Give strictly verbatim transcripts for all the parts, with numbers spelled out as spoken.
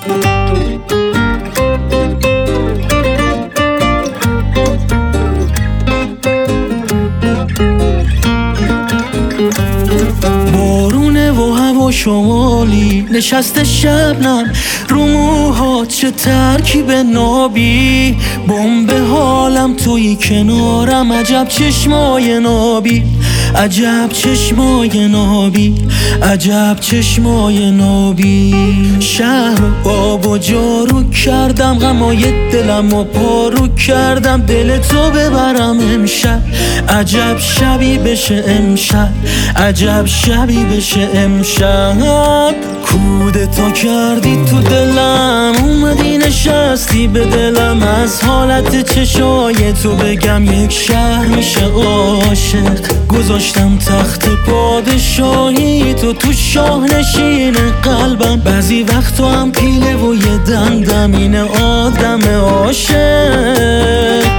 بارونه و هوا شمالی نشسته شبنم رو موهات، چه ترکیب نابی. بمب حالم توی کنارم، عجب چشمای نابی، عجب چشمای نابی، عجب چشمای نابی. شهر و آب و جارو کردم، غمای دلم و پارو کردم، دل تو ببرم امشب. عجب شبی بشه امشب، عجب شبی بشه امشب. کودتا کردی تو دلم، اومدی نشستی به دلم، از حالت چشای تو بگم یک شهر میشه عاشق. گذاشتم تخت پادشاهی تو تو شاه نشین قلبم، بعضی وقت تو هم پیله و یه دمدمین آدم عاشق.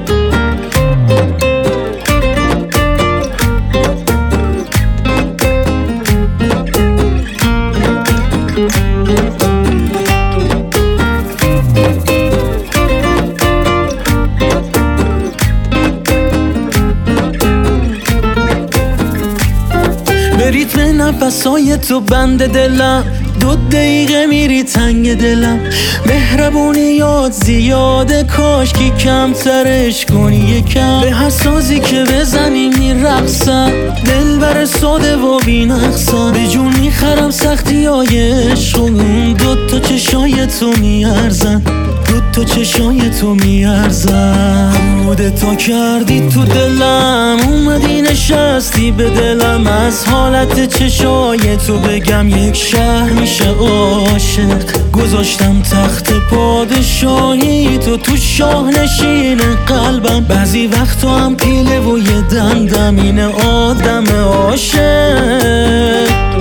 به ریتم نفسای تو بند دلم، دو دقیقه میری تنگ دلم. مهربونیات زیاده، کاش که کمترش کنی یکم. به حسازی که بزنی میرقصم، دل بر ساده و بی نقصم. به جون میخرم سختی های عشق، اون دو تا چشای تو میارزن، دو تا چشای تو میارزن. کودتا کردی تو دلم، اومدی نشستی به دلم، از حالت چشای تو بگم یک شهر میشه عاشق. گذاشتم تخت پادشاهی تو تو شاه نشین قلبم، بعضی وقت تو هم پیله و یه دمدمین آدم عاشق.